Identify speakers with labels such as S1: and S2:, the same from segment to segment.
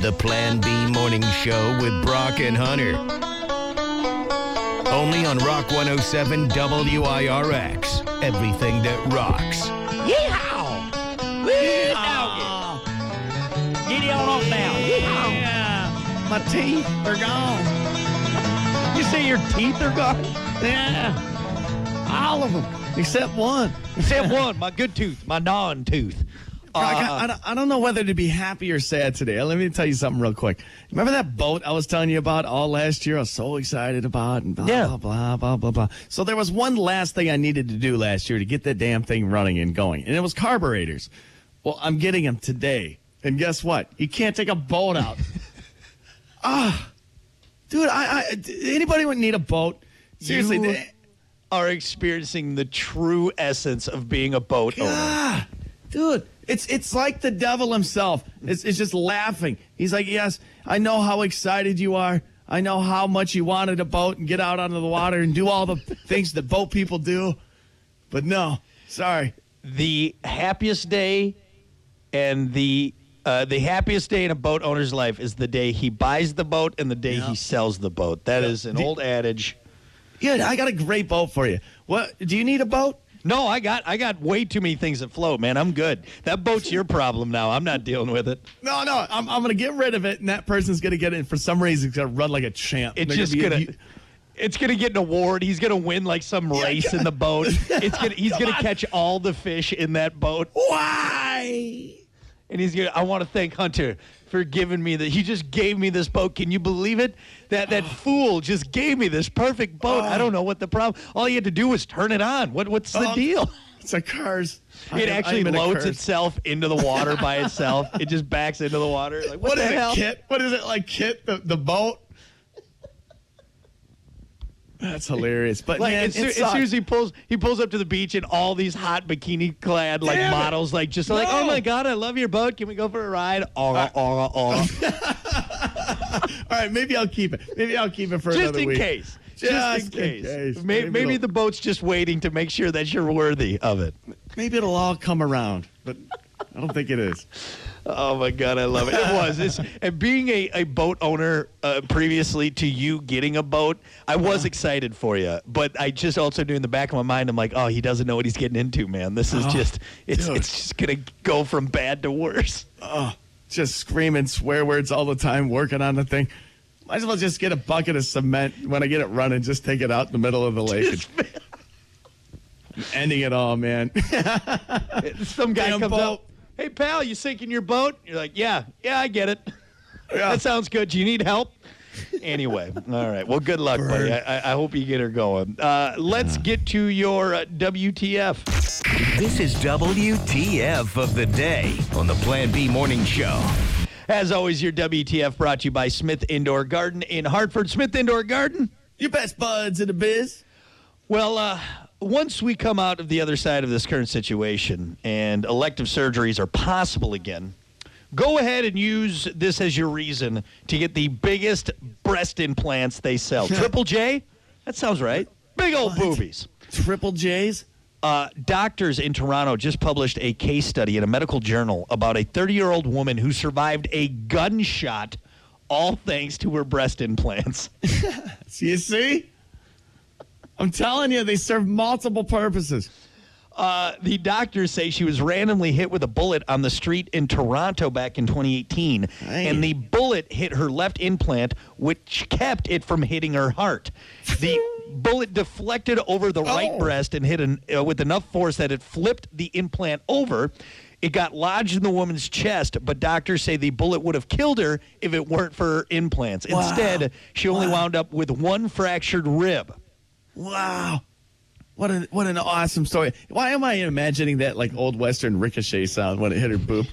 S1: The Plan B Morning Show with Brock and Hunter. Only on Rock 107 WIRX. Everything that rocks.
S2: Yeehaw! Yeehaw! Get it on off now. Yeehaw!
S3: Yeah. My teeth are gone.
S2: You say your teeth are gone?
S3: Yeah. All of them. Except one.
S2: Except one, my good tooth, my non-tooth.
S3: I don't know whether to be happy or sad today. Let me tell you something real quick. Remember that boat I was telling you about all last year? I was so excited about and blah,
S2: Yeah.
S3: blah, blah, blah, blah, blah. So there was one last thing I needed to do last year to get that damn thing running and going, and it was carburetors. Well, I'm getting them today. And guess what? You can't take a boat out. Dude, anybody would need a boat? Seriously.
S2: You are experiencing the true essence of being a boat owner.
S3: Dude, it's like the devil himself. It's just laughing. He's like, yes, I know how excited you are. I know how much you wanted a boat and get out onto the water and do all the things that boat people do. But no, sorry.
S2: The happiest day and the happiest day in a boat owner's life is the day he buys the boat and the day he sells the boat. That is an old adage.
S3: Yeah, I got a great boat for you. What? Do you need a boat?
S2: No, I got way too many things that float, man. I'm good. That boat's your problem now. I'm not dealing with it.
S3: No, I'm going to get rid of it, and that person's going to get it. And for some reason, it's going to run like a champ.
S2: It's gonna get an award. He's gonna win like some race in the boat. He's gonna catch all the fish in that boat.
S3: Why?
S2: And I want to thank Hunter for giving me he just gave me this boat. Can you believe it? That fool just gave me this perfect boat. I don't know what the problem. All he had to do was turn it on. What's the deal?
S3: It's a Cars.
S2: It actually loads itself into the water by itself. It just backs into the water. Like, what the hell?
S3: Kit? What is it like, Kit? The boat? That's hilarious. But
S2: like,
S3: man,
S2: as soon as he pulls up to the beach and all these hot bikini clad models like oh my God, I love your boat. Can we go for a ride?
S3: All right, maybe I'll keep it. For another week.
S2: Just in case. Maybe the boat's just waiting to make sure that you're worthy of it.
S3: Maybe it'll all come around, but I don't think it is.
S2: Oh, my God, I love it. It was. And being a boat owner previously to you getting a boat, I was excited for you. But I just also knew in the back of my mind, I'm like, oh, he doesn't know what he's getting into, man. This is it's just going to go from bad to worse.
S3: Just screaming swear words all the time, working on the thing. Might as well just get a bucket of cement when I get it running, just take it out in the middle of the lake. Ending it all, man.
S2: Some guy comes up. Hey, pal, you sinking your boat? You're like, yeah, I get it. Yeah. That sounds good. Do you need help? Anyway, all right. Well, good luck, buddy. I hope you get her going. Let's get to your WTF.
S1: This is WTF of the day on the Plan B Morning Show.
S2: As always, your WTF brought to you by Smith Indoor Garden in Hartford. Smith Indoor Garden.
S3: Your best buds in the biz.
S2: Well, once we come out of the other side of this current situation and elective surgeries are possible again, go ahead and use this as your reason to get the biggest breast implants they sell. Triple J? That sounds right. Big old boobies.
S3: Triple J's?
S2: Doctors in Toronto just published a case study in a medical journal about a 30-year-old woman who survived a gunshot, all thanks to her breast implants.
S3: You see? I'm telling you, they serve multiple purposes.
S2: The doctors say she was randomly hit with a bullet on the street in Toronto back in 2018, and the bullet hit her left implant, which kept it from hitting her heart. The bullet deflected over the right breast and hit with enough force that it flipped the implant over. It got lodged in the woman's chest, but doctors say the bullet would have killed her if it weren't for her implants. Wow. Instead, she only wound up with one fractured rib.
S3: Wow. What an awesome story. Why am I imagining that like old Western ricochet sound when it hit her boob?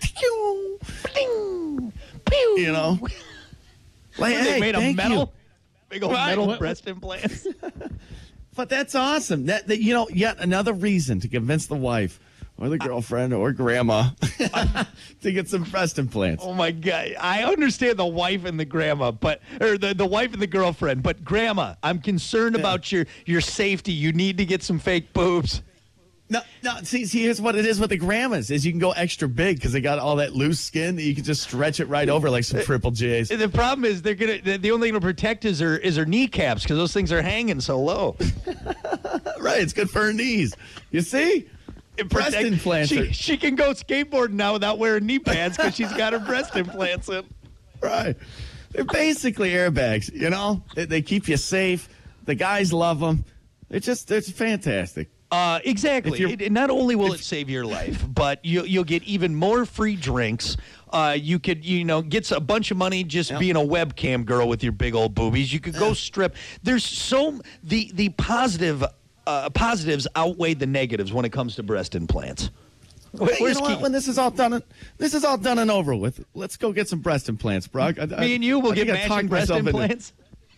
S3: You know? Like,
S2: they made a metal,
S3: you.
S2: big old metal breast implants.
S3: But that's awesome. That yet another reason to convince the wife or the girlfriend or grandma to get some breast implants.
S2: Oh, my God. I understand the wife and the grandma, or the wife and the girlfriend, but grandma, I'm concerned about your safety. You need to get some fake boobs.
S3: No. See, here's what it is with the grandmas is you can go extra big because they got all that loose skin that you can just stretch it right over like some Triple J's.
S2: The problem is the only thing to protect is her kneecaps because those things are hanging so low.
S3: Right, it's good for her knees. You see? Breast implants.
S2: She can go skateboarding now without wearing knee pads because she's got her breast implants in.
S3: Right. They're basically airbags, you know? They keep you safe. The guys love them. It's fantastic.
S2: Exactly. Not only will it save your life, but you'll get even more free drinks. You could, get a bunch of money just being a webcam girl with your big old boobies. You could go strip. There's the positives outweigh the negatives when it comes to breast implants.
S3: Hey, you know what? When this is all done and over with, let's go get some breast implants, Brock.
S2: Me and you will get matching breast implants.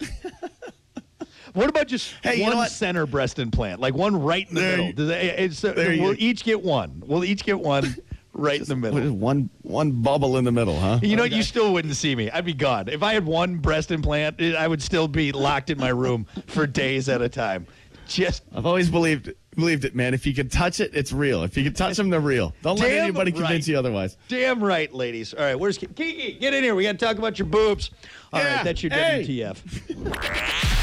S2: What about just one center breast implant, like one right in the middle? We'll each get one. Right in the middle.
S3: One bubble in the middle, huh?
S2: You still wouldn't see me. I'd be gone. If I had one breast implant, I would still be locked in my room for days at a time.
S3: I've always believed it, man. If you can touch it, it's real. If you can touch them, they're real. Don't let anybody convince you otherwise.
S2: Damn right, ladies. All right, where's Kiki? Get in here. We got to talk about your boobs. All right, that's your WTF.